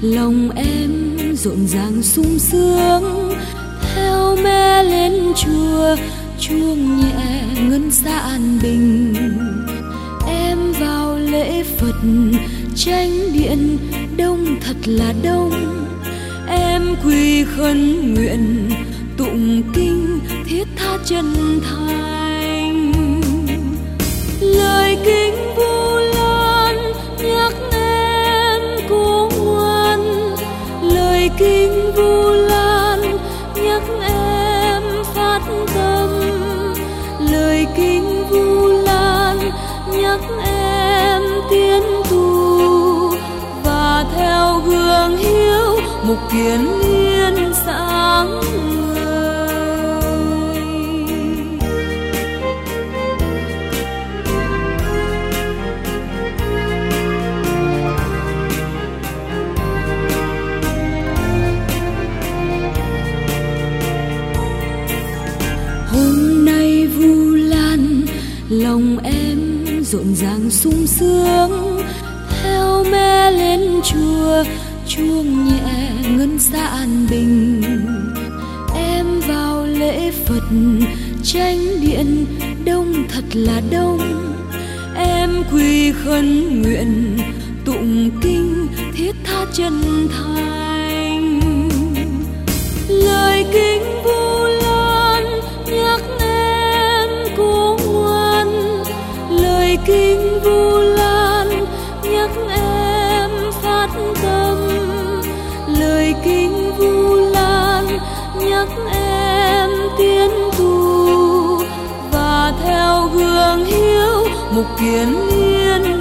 lòng em rộn ràng sung sướng. Theo mẹ lên chùa, chuông nhẹ ngân xa an bình. Em vào lễ Phật, chánh điện đông thật là đông. Em quỳ khấn nguyện, tụng kinh thiết tha chân thành. Lời kinh Vu Lan nhắc em cố ngoan. Lời kinh Vu Lan nhắc em phát tâm. Lời kinh Vu Lan nhắc em tiến tu, và theo gương hiếu mục kiền liên sáng ngời. Hôm nay Vu Lan lòng em rộn ràng sung sướng. Theo mẹ lên chùa, chuông nhẹ ngân xa an bình. Em vào lễ Phật, chánh điện đông thật là đông. Em quỳ khấn nguyện, tụng kinh thiết tha chân thành. Lời kinh Vu Lan nhắc em cố ngoan. Lời kinh Vu Lan nhắc em phát tâm. Lời kinh Vu Lan nhắc em tiến tu, và theo gương hiếu mục kiền liên